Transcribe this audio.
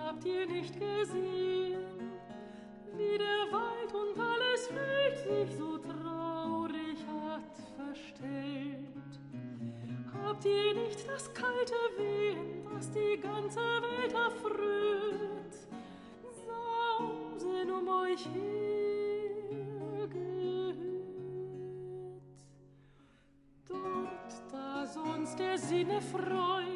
habt ihr nicht gesehen, wie der Wald und alles Feld sich so traurig hat verstellt? Habt ihr nicht das kalte Wehen, das die ganze Welt erfröht, Sausen um euch her gehört? Dort, da sonst der Sinne freut,